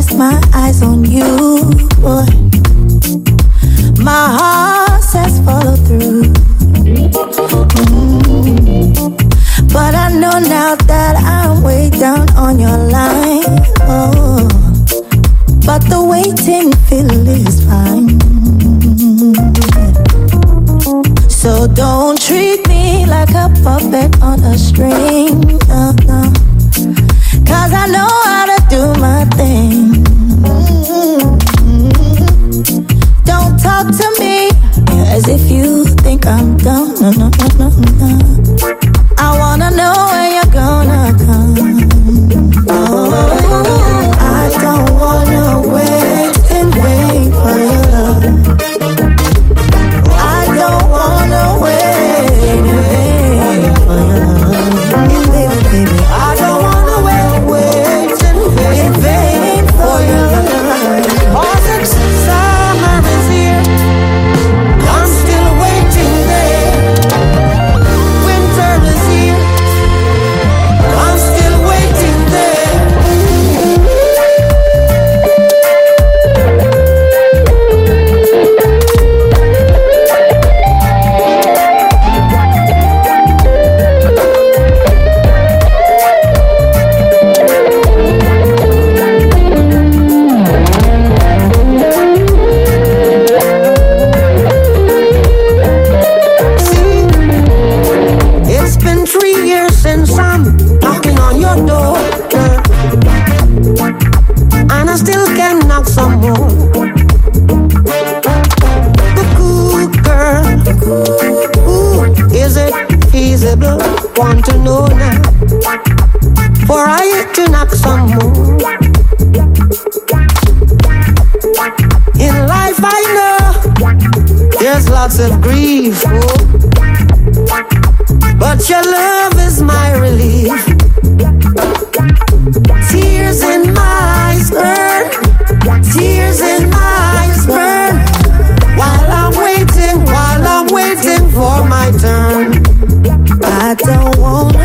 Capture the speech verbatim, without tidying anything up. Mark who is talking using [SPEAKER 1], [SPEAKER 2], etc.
[SPEAKER 1] rest my eyes on you, boy. My heart says follow through. Mm. But I know now that I'm way down on your line. Oh, but the waiting feel is fine. So don't treat me like a puppet on a string. No, no. Cause I know how to do my thing. Don't talk to me as if you think I'm dumb. No, no, no, no, no. I wanna know when you're gonna come. Oh, I don't wanna wait and wait for your love. I don't wanna wait and wait for your love. Baby, baby, I don't wanna wait, wait and wait and wait for your love. Cause summer is here, I'm still waiting there. Winter is here, I'm still waiting there. It's been three years since I'm knocking on your door, girl. And I still can knock some more. Cuckoo, girl. Ooh, is it feasible? Want to know now. For I to knock some more. In life I know there's lots of grief, oh. But your love is my relief. Tears in my eyes burn, tears in my eyes burn. While I'm waiting, while I'm waiting for my turn. I don't wanna